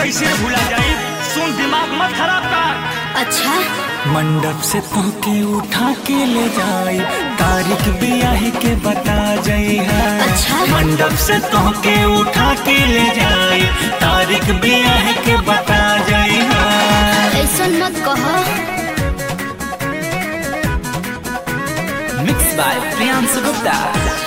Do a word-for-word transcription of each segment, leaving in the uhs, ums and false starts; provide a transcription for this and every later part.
कैसे भूला जाए। सुन, दिमाग मत खराब कर। अच्छा, मंडप से तोके उठा के ले जाए, तारीख ब्याह के बता जाई है। अच्छा। मंडप से तोके उठा के ले जाए, तारीख ब्याह के बता जाई है। ऐसा मत कहो। Mix by Priyanshu Gupta.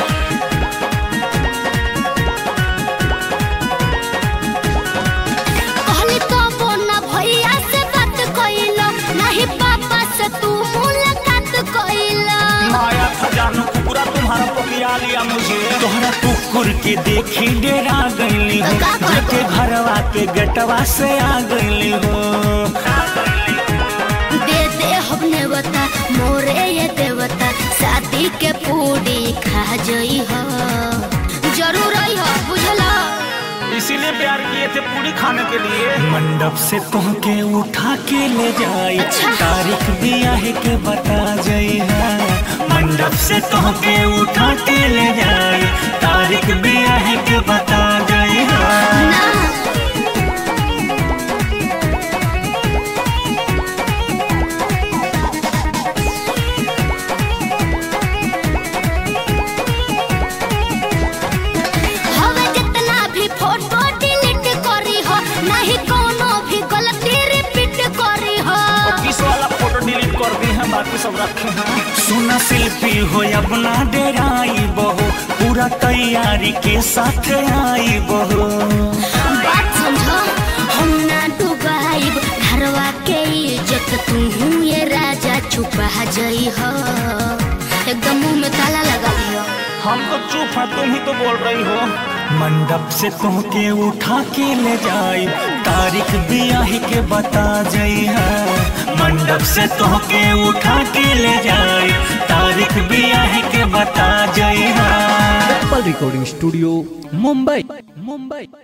कहली तो बोना भैया से बात कइलो, नहीं पापा से तू मुलाकात कइलो। माया खजानो पूरा तुम्हारा पकिया लिया मुझे। तोहरा कुकुर के देखी डेरा गईली हो, तो का करबो? जाके घरवा के गेटवा से आ गईली हो। दे दे हमने बता मोरे ये देवता, शादी के पूरी खा जई हो। जरूर आई हो, बुझला। इसीलिए प्यार किए थे, पूरी खाने के लिए। मंडप से तोके उठा के ले जाए, अच्छा। तारीख ब्याह के बता जाई है। मंडप से तोके उठा के ले जाए, तारीख ब्याह के बता जाई है। ना हवे जितना भी फोटो डिलीट करी हो, नहीं कोनो भी गलती रिपीट करी हो। किस वाला फोटो डिलीट कर दी है, बाकी सब रखे हैं। सुना शिल्पी हो अपना डेराई बहो, पूरा तैयारी के साथ आई बहो। बात समझो, हम ना डुबाइब घरवा के इज्जत, तू ये राजा छुपा जई हो। एकदम मुंह में ताला लगा लियो। हम तो चुप हैं, तुम ही तो बोल रही हो। मंडप से तोके उठा के ले जाए, तारीख ब्याह के बता जाई है। मंडप से तोके उठा के ले जाए, तारीख ब्याह के बता जाई है। Apple recording studio, Mumbai Mumbai.